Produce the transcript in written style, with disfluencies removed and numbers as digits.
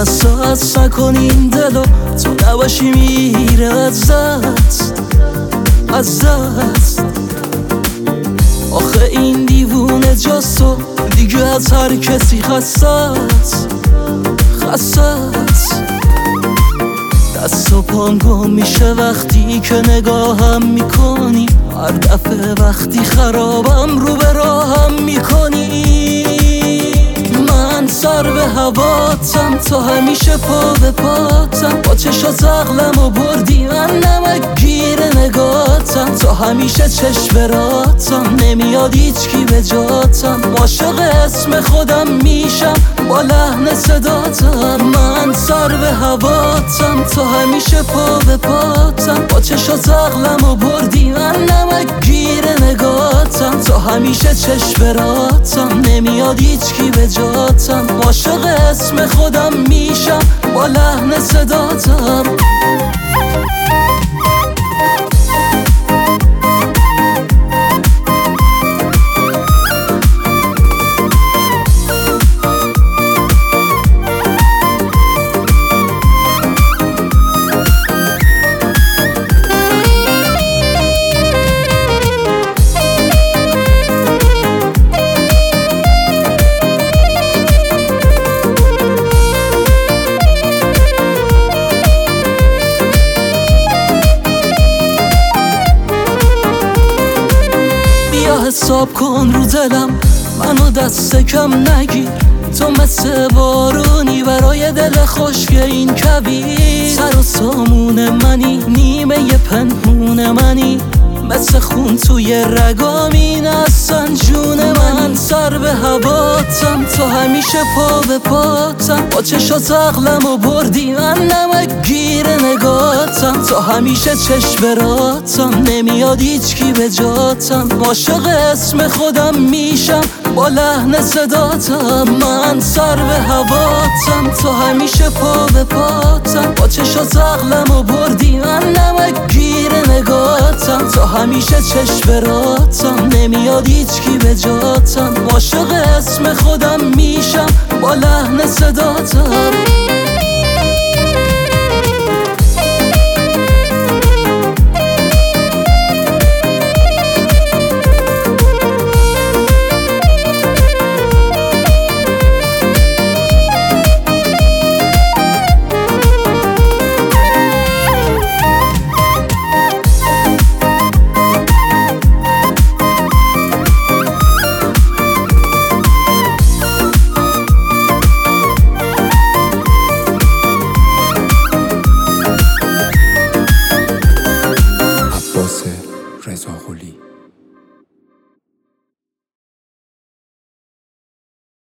حساس نکنیم دلو، تو نباشی میره از دست آخه این دیوونه جاست و دیگه از هر کسی خستست دست و پام گم میشه وقتی که نگاهم میکنی، هر دفعه وقتی خرابم رو به راهم میکنی. من سر به هواتم، تو همیشه پا به پاتم، با چشات عقلم و بردی، من نمک گیر نگاتم، تو همیشه چشم براتم، نمیاد هیچکی به جاتم، عاشق اسم خودم میشم با لحن صداتم. من سر به هواتم، تو همیشه پا به پاتم، با چشات عقلم و بردی، من نمک گیر نگاتم، تو همیشه چشم براتم، نمیاد هیچکی به جاتم، عاشق اسم خودم میشم با لحن صداتم. حساب کن رو دلم، منو دست کم نگیر، تو مثل بارونی برای دل خشک این کبیر، سر و سامون منی، نیمه پنهون منی، مثل خون توی رگامی نستن جون من. سر به هواتم، تو همیشه پا به پاتم، با چشات عقلم و بردی، من نمک گیر نگاتم، تو همیشه چشم براتم، نمیاد هیچکی به جاتم، عاشق اسم خودم میشم با لحن صداتم. من سر به هواتم، تو همیشه پا به پاتم، با چشات عقلم و بردی، من نمک گیر نگاتم، تو همیشه چشم براتم، نمیاد هیچکی به جاتم، عاشق اسم خودم میشم با لحن صداتم. رضا قلی